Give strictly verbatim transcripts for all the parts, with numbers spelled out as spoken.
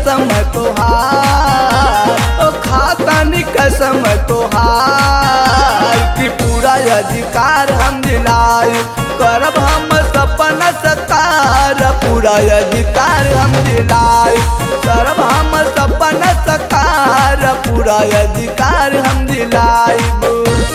कसम तोहार, ओ खातानी कसम तोहार कि पूरा अधिकार हम दिलाए, करब हम सपना सकार, पूरा अधिकार हम दिलाए, करब हम सपना सकार, पूरा अधिकार हम दिलाए।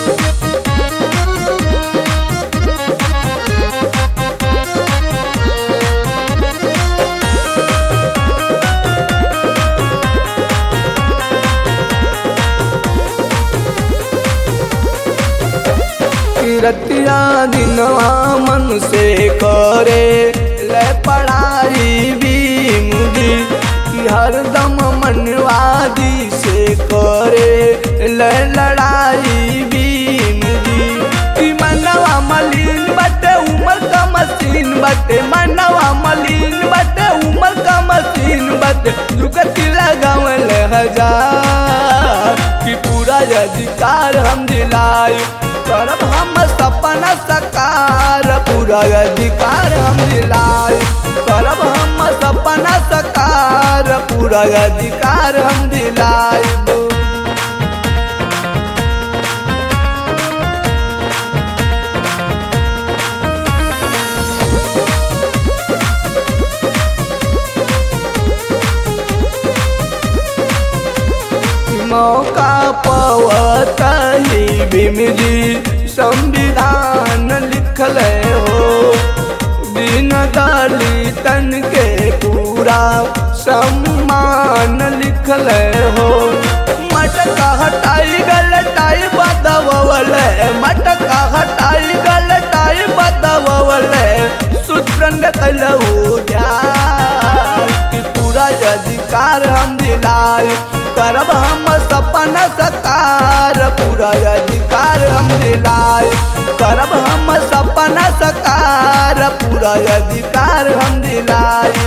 रतिया दिनवा मन से करे ले पढ़ाई भी मुझी, कि हरदम मनवादी से करे ले लड़ाई भी मुझी, कि मनवा मलिन बटे उमर का मशीन बटे, मनवा मलिन बटे उमर का मशीन बटे, जुगती लगावल हजार कि पूरा अधिकार हम दिलाए, करब हम सपना सकार, पूरा अधिकार हम दिलाए, करब हम सपना सकार, पूरा अधिकार हम दिलाए। मौका पवता ही भीम जी संविधान लिखल हो, बिन दलितन के पूरा सम्मान लिखल हो, मटका हटाई गलटाई बदवल, मटका हटाई गलटाई बदवल, सूत्रन कलऊ कि पूरा अधिकार हम दिलाए, करब हम सपना सकार, पूरा अधिकार हम दिलाए, करब हम सपना सकार, पूरा अधिकार हम दिलाए।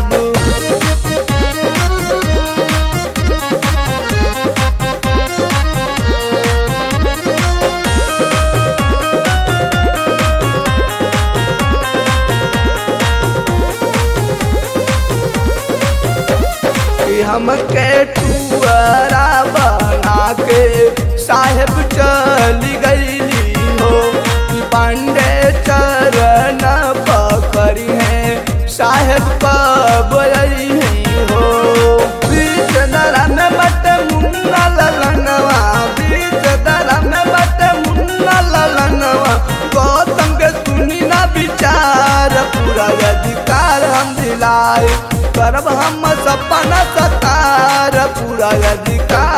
हमके टुअरा बना के साहेब चली गईली हो, पांडे चरण पकड़ी है साहेब कब हो, बीच दरा में बट मुन्ना ललनवा, बीच दरा में बट मुन्ना ललनवा, गौतम के सुनी ना विचार, पूरा अधिकार हम दिलाए, करब हम सपना सकार, पूरा अधिकार